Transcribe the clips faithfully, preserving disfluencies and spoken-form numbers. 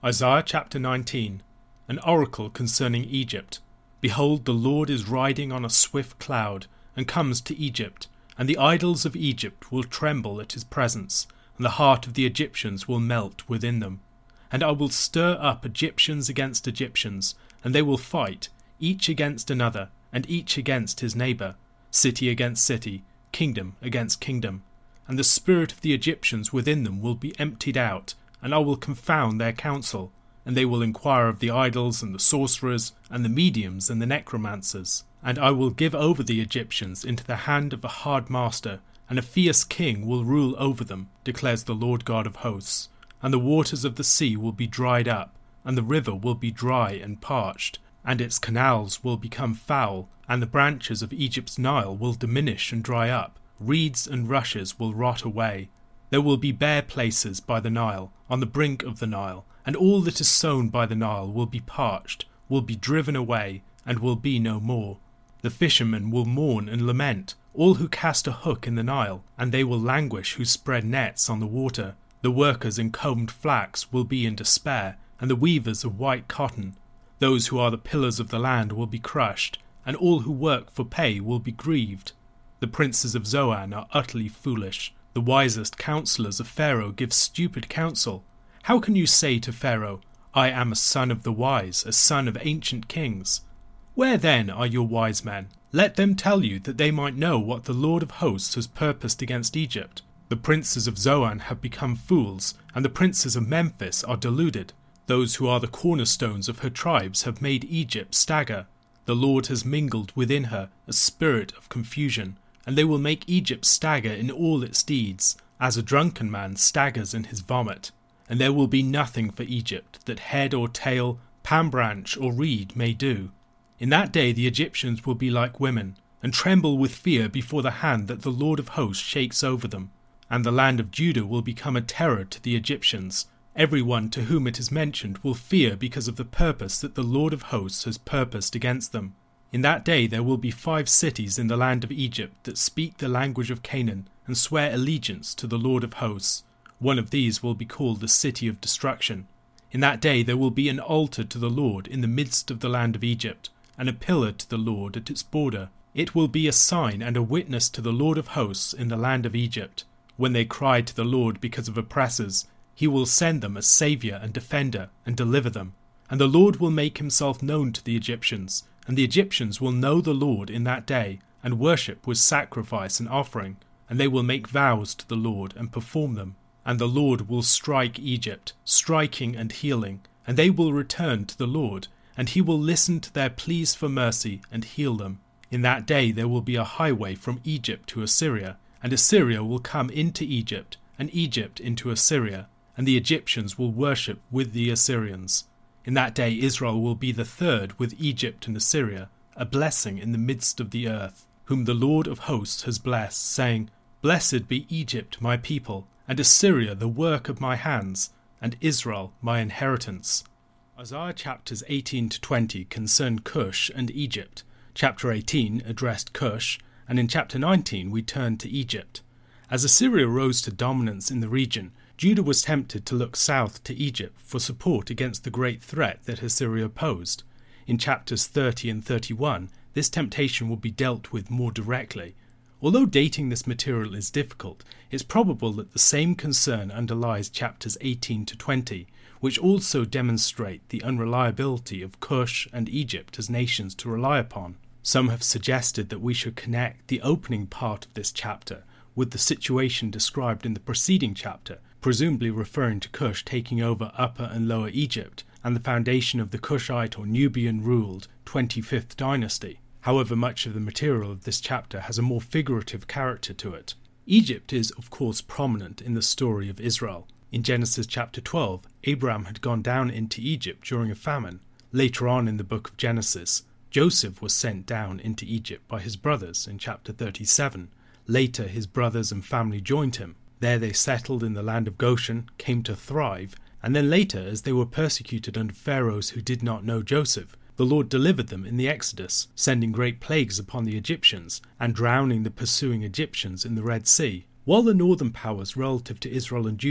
Isaiah chapter nineteen, an oracle concerning Egypt. Behold, the Lord is riding on a swift cloud, and comes to Egypt, and the idols of Egypt will tremble at his presence, and the heart of the Egyptians will melt within them. And I will stir up Egyptians against Egyptians, and they will fight, each against another, and each against his neighbour, city against city, kingdom against kingdom. And the spirit of the Egyptians within them will be emptied out, and I will confound their counsel, and they will inquire of the idols and the sorcerers, and the mediums and the necromancers. And I will give over the Egyptians into the hand of a hard master, and a fierce king will rule over them, declares the Lord God of hosts. And the waters of the sea will be dried up, and the river will be dry and parched, and its canals will become foul, and the branches of Egypt's Nile will diminish and dry up, reeds and rushes will rot away. There will be bare places by the Nile, on the brink of the Nile, and all that is sown by the Nile will be parched, will be driven away, and will be no more. The fishermen will mourn and lament, all who cast a hook in the Nile, and they will languish who spread nets on the water. The workers in combed flax will be in despair, and the weavers of white cotton. Those who are the pillars of the land will be crushed, and all who work for pay will be grieved. The princes of Zoan are utterly foolish. The wisest counselors of Pharaoh give stupid counsel. How can you say to Pharaoh, I am a son of the wise, a son of ancient kings? Where then are your wise men? Let them tell you, that they might know what the Lord of hosts has purposed against Egypt. The princes of Zoan have become fools, and the princes of Memphis are deluded. Those who are the cornerstones of her tribes have made Egypt stagger. The Lord has mingled within her a spirit of confusion, and they will make Egypt stagger in all its deeds, as a drunken man staggers in his vomit. And there will be nothing for Egypt that head or tail, palm branch or reed may do. In that day the Egyptians will be like women, and tremble with fear before the hand that the Lord of hosts shakes over them. And the land of Judah will become a terror to the Egyptians. Everyone to whom it is mentioned will fear because of the purpose that the Lord of hosts has purposed against them. In that day there will be five cities in the land of Egypt that speak the language of Canaan and swear allegiance to the Lord of hosts. One of these will be called the City of Destruction. In that day there will be an altar to the Lord in the midst of the land of Egypt, and a pillar to the Lord at its border. It will be a sign and a witness to the Lord of hosts in the land of Egypt. When they cry to the Lord because of oppressors, he will send them a saviour and defender and deliver them. And the Lord will make himself known to the Egyptians, and the Egyptians will know the Lord in that day, and worship with sacrifice and offering, and they will make vows to the Lord and perform them. And the Lord will strike Egypt, striking and healing, and they will return to the Lord, and he will listen to their pleas for mercy and heal them. In that day there will be a highway from Egypt to Assyria, and Assyria will come into Egypt, and Egypt into Assyria, and the Egyptians will worship with the Assyrians. In that day Israel will be the third with Egypt and Assyria, a blessing in the midst of the earth, whom the Lord of hosts has blessed, saying, Blessed be Egypt my people, and Assyria the work of my hands, and Israel my inheritance. Isaiah chapters eighteen to twenty concern Cush and Egypt. Chapter eighteen addressed Cush, and in chapter nineteen we turn to Egypt. As Assyria rose to dominance in the region, Judah was tempted to look south to Egypt for support against the great threat that Assyria posed. In chapters thirty and thirty-one, this temptation will be dealt with more directly. Although dating this material is difficult, it's probable that the same concern underlies chapters eighteen to twenty, which also demonstrate the unreliability of Cush and Egypt as nations to rely upon. Some have suggested that we should connect the opening part of this chapter with the situation described in the preceding chapter, presumably referring to Cush taking over Upper and Lower Egypt and the foundation of the Cushite or Nubian-ruled twenty-fifth dynasty. However, much of the material of this chapter has a more figurative character to it. Egypt is, of course, prominent in the story of Israel. In Genesis chapter twelve, Abraham had gone down into Egypt during a famine. Later on in the book of Genesis, Joseph was sent down into Egypt by his brothers in chapter thirty-seven. Later, his brothers and family joined him. There they settled in the land of Goshen, came to thrive, and then later, as they were persecuted under pharaohs who did not know Joseph, the Lord delivered them in the Exodus, sending great plagues upon the Egyptians, and drowning the pursuing Egyptians in the Red Sea. While the northern powers relative to Israel and Judah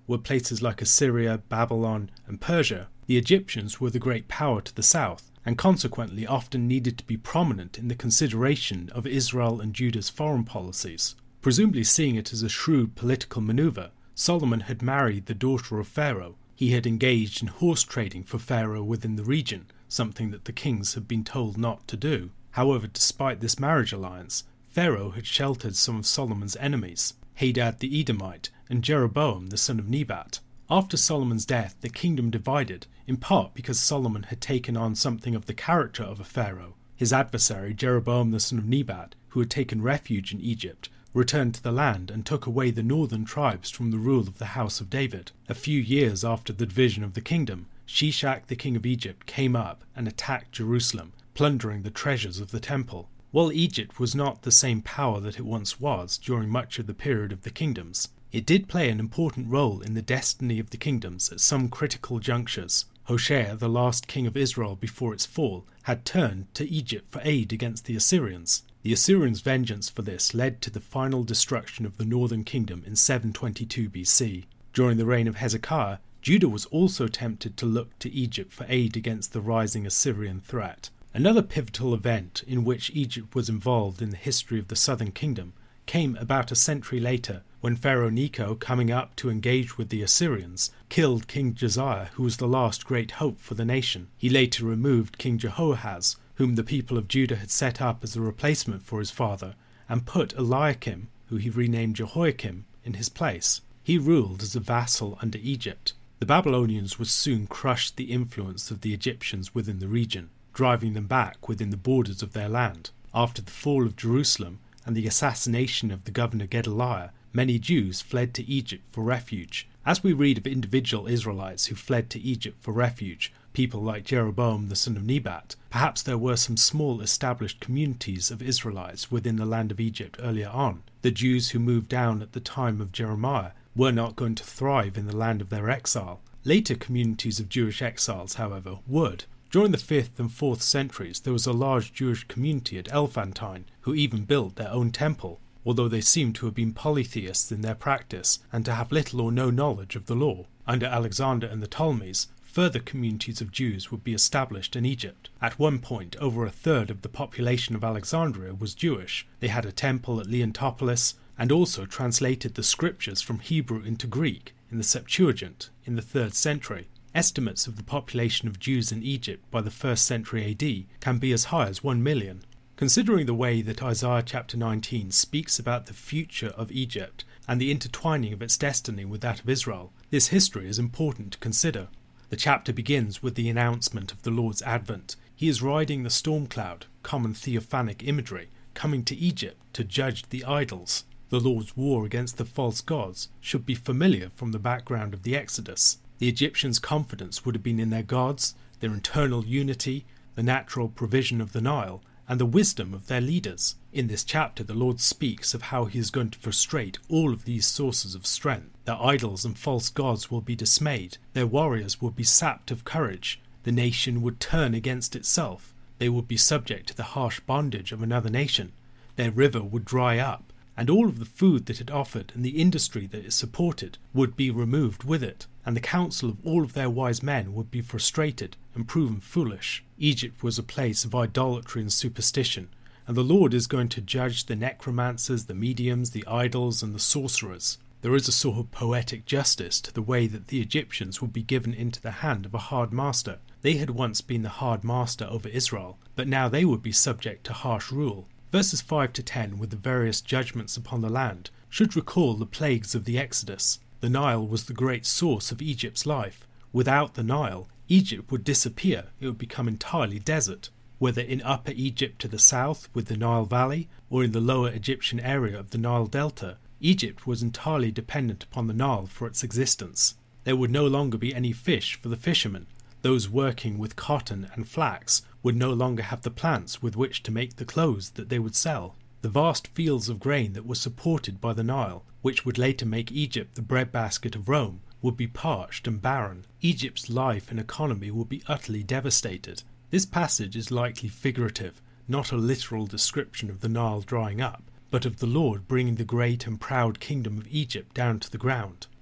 were places like Assyria, Babylon, and Persia, the Egyptians were the great power to the south, and consequently often needed to be prominent in the consideration of Israel and Judah's foreign policies. Presumably seeing it as a shrewd political maneuver, Solomon had married the daughter of Pharaoh. He had engaged in horse trading for Pharaoh within the region, something that the kings had been told not to do. However, despite this marriage alliance, Pharaoh had sheltered some of Solomon's enemies, Hadad the Edomite and Jeroboam the son of Nebat. After Solomon's death, the kingdom divided, in part because Solomon had taken on something of the character of a pharaoh. His adversary, Jeroboam the son of Nebat, who had taken refuge in Egypt, returned to the land and took away the northern tribes from the rule of the house of David. A few years after the division of the kingdom, Shishak the king of Egypt came up and attacked Jerusalem, plundering the treasures of the temple. While Egypt was not the same power that it once was during much of the period of the kingdoms, it did play an important role in the destiny of the kingdoms at some critical junctures. Hoshea, the last king of Israel before its fall, had turned to Egypt for aid against the Assyrians. The Assyrians' vengeance for this led to the final destruction of the northern kingdom in seven twenty-two B C. During the reign of Hezekiah, Judah was also tempted to look to Egypt for aid against the rising Assyrian threat. Another pivotal event in which Egypt was involved in the history of the southern kingdom came about a century later, when Pharaoh Necho, coming up to engage with the Assyrians, killed King Josiah, who was the last great hope for the nation. He later removed King Jehoahaz, whom the people of Judah had set up as a replacement for his father, and put Eliakim, who he renamed Jehoiakim, in his place. He ruled as a vassal under Egypt. The Babylonians would soon crush the influence of the Egyptians within the region, driving them back within the borders of their land. After the fall of Jerusalem and the assassination of the governor Gedaliah, many Jews fled to Egypt for refuge. As we read of individual Israelites who fled to Egypt for refuge, people like Jeroboam the son of Nebat, perhaps there were some small established communities of Israelites within the land of Egypt earlier on. The Jews who moved down at the time of Jeremiah were not going to thrive in the land of their exile. Later communities of Jewish exiles, however, would. During the fifth and fourth centuries, there was a large Jewish community at Elephantine who even built their own temple, although they seem to have been polytheists in their practice and to have little or no knowledge of the law. Under Alexander and the Ptolemies, further communities of Jews would be established in Egypt. At one point, over a third of the population of Alexandria was Jewish. They had a temple at Leontopolis and also translated the scriptures from Hebrew into Greek in the Septuagint in the third century. Estimates of the population of Jews in Egypt by the first century A D can be as high as one million. Considering the way that Isaiah chapter nineteen speaks about the future of Egypt and the intertwining of its destiny with that of Israel, this history is important to consider. The chapter begins with the announcement of the Lord's advent. He is riding the storm cloud, common theophanic imagery, coming to Egypt to judge the idols. The Lord's war against the false gods should be familiar from the background of the Exodus. The Egyptians' confidence would have been in their gods, their internal unity, the natural provision of the Nile, and the wisdom of their leaders. In this chapter, the Lord speaks of how he is going to frustrate all of these sources of strength. Their idols and false gods will be dismayed. Their warriors will be sapped of courage. The nation would turn against itself. They would be subject to the harsh bondage of another nation. Their river would dry up, and all of the food that it offered and the industry that it supported would be removed with it, and the counsel of all of their wise men would be frustrated and proven foolish. Egypt was a place of idolatry and superstition, and the Lord is going to judge the necromancers, the mediums, the idols, and the sorcerers. There is a sort of poetic justice to the way that the Egyptians would be given into the hand of a hard master. They had once been the hard master over Israel, but now they would be subject to harsh rule. Verses five to ten, with the various judgments upon the land, should recall the plagues of the Exodus. The Nile was the great source of Egypt's life. Without the Nile, Egypt would disappear. It would become entirely desert. Whether in Upper Egypt to the south with the Nile Valley, or in the lower Egyptian area of the Nile Delta, Egypt was entirely dependent upon the Nile for its existence. There would no longer be any fish for the fishermen. Those working with cotton and flax would no longer have the plants with which to make the clothes that they would sell. The vast fields of grain that were supported by the Nile, which would later make Egypt the breadbasket of Rome, would be parched and barren. Egypt's life and economy would be utterly devastated. This passage is likely figurative, not a literal description of the Nile drying up, but of the Lord bringing the great and proud kingdom of Egypt down to the ground.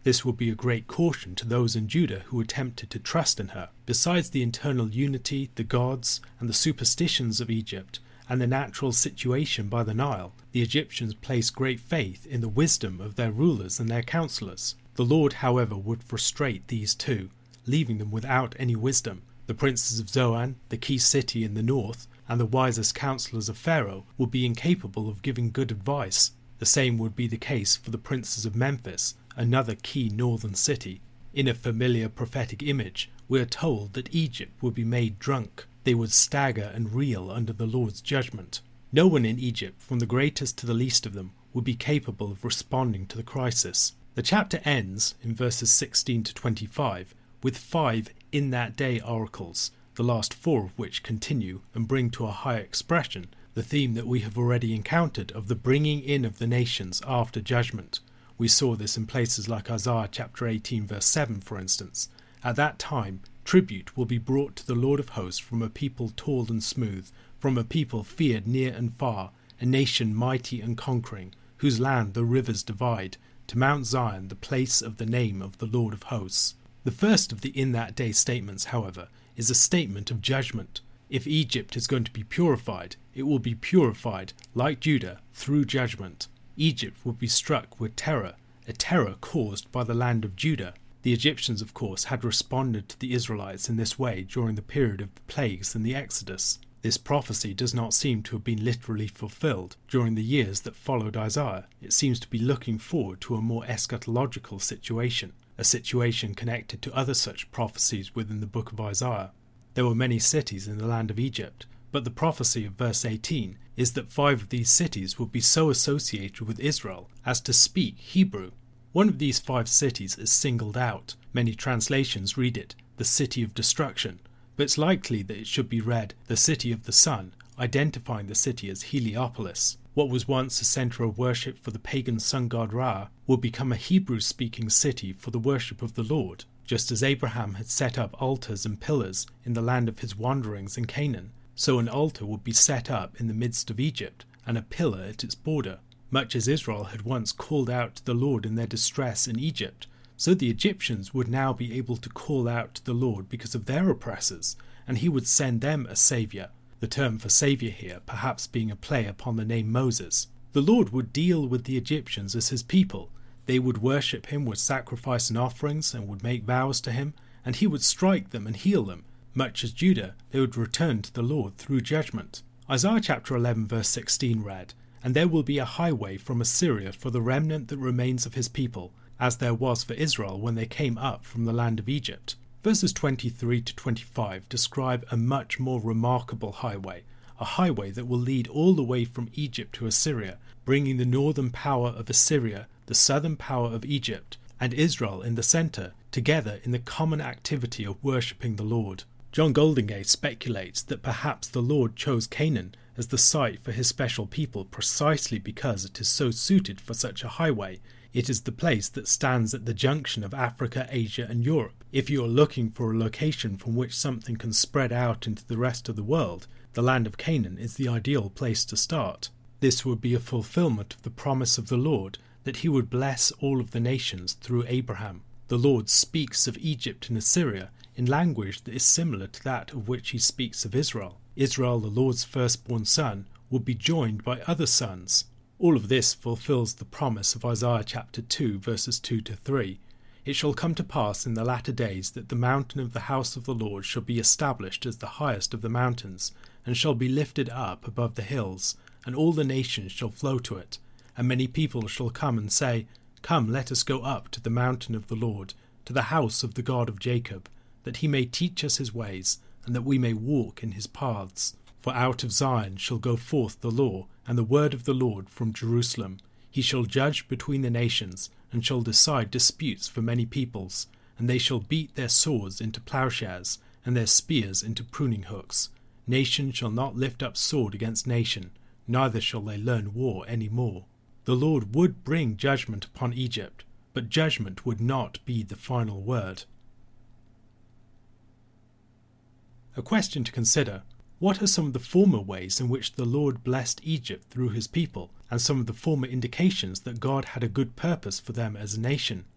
This would be a great caution to those in Judah who attempted to trust in her. Besides the internal unity, the gods, and the superstitions of Egypt, and the natural situation by the Nile, the Egyptians placed great faith in the wisdom of their rulers and their counselors. The Lord, however, would frustrate these too, leaving them without any wisdom. The princes of Zoan, the key city in the north, and the wisest counselors of Pharaoh would be incapable of giving good advice. The same would be the case for the princes of Memphis, another key northern city. In a familiar prophetic image, we are told that Egypt would be made drunk. They would stagger and reel under the Lord's judgment. No one in Egypt, from the greatest to the least of them, would be capable of responding to the crisis. The chapter ends, in verses sixteen to twenty-five, with five in that day oracles, the last four of which continue and bring to a higher expression the theme that we have already encountered of the bringing in of the nations after judgment. We saw this in places like Isaiah chapter eighteen verse seven, for instance. At that time, tribute will be brought to the Lord of hosts from a people tall and smooth, from a people feared near and far, a nation mighty and conquering, whose land the rivers divide, to Mount Zion, the place of the name of the Lord of hosts. The first of the in that day statements, however, is a statement of judgment. If Egypt is going to be purified, it will be purified, like Judah, through judgment. Egypt will be struck with terror, a terror caused by the land of Judah. The Egyptians, of course, had responded to the Israelites in this way during the period of the plagues and the Exodus. This prophecy does not seem to have been literally fulfilled during the years that followed Isaiah. It seems to be looking forward to a more eschatological situation, a situation connected to other such prophecies within the book of Isaiah. There were many cities in the land of Egypt, but the prophecy of verse eighteen is that five of these cities would be so associated with Israel as to speak Hebrew. One of these five cities is singled out. Many translations read it, the city of destruction, but it's likely that it should be read, the city of the sun, identifying the city as Heliopolis. What was once a centre of worship for the pagan sun god Ra will become a Hebrew-speaking city for the worship of the Lord, just as Abraham had set up altars and pillars in the land of his wanderings in Canaan. So an altar would be set up in the midst of Egypt, and a pillar at its border. Much as Israel had once called out to the Lord in their distress in Egypt, so the Egyptians would now be able to call out to the Lord because of their oppressors, and he would send them a saviour, the term for saviour here perhaps being a play upon the name Moses. The Lord would deal with the Egyptians as his people. They would worship him with sacrifice and offerings, and would make vows to him, and he would strike them and heal them. Much as Judah, they would return to the Lord through judgment. Isaiah chapter eleven verse sixteen read, "And there will be a highway from Assyria for the remnant that remains of his people, as there was for Israel when they came up from the land of Egypt." Verses twenty-three to twenty-five describe a much more remarkable highway, a highway that will lead all the way from Egypt to Assyria, bringing the northern power of Assyria, the southern power of Egypt, and Israel in the centre, together in the common activity of worshipping the Lord. John Goldingay speculates that perhaps the Lord chose Canaan as the site for his special people precisely because it is so suited for such a highway. It is the place that stands at the junction of Africa, Asia and Europe. If you are looking for a location from which something can spread out into the rest of the world, the land of Canaan is the ideal place to start. This would be a fulfillment of the promise of the Lord that he would bless all of the nations through Abraham. The Lord speaks of Egypt and Assyria in language that is similar to that of which he speaks of Israel. Israel, the Lord's firstborn son, would be joined by other sons. All of this fulfills the promise of Isaiah chapter two verses two to three. "It shall come to pass in the latter days that the mountain of the house of the Lord shall be established as the highest of the mountains, and shall be lifted up above the hills, and all the nations shall flow to it. And many people shall come and say, Come, let us go up to the mountain of the Lord, to the house of the God of Jacob, that he may teach us his ways, and that we may walk in his paths. For out of Zion shall go forth the law, and the word of the Lord from Jerusalem. He shall judge between the nations, and shall decide disputes for many peoples, and they shall beat their swords into plowshares, and their spears into pruning hooks. Nation shall not lift up sword against nation, neither shall they learn war any more." The Lord would bring judgment upon Egypt, but judgment would not be the final word. A question to consider: what are some of the former ways in which the Lord blessed Egypt through his people, and some of the former indications that God had a good purpose for them as a nation?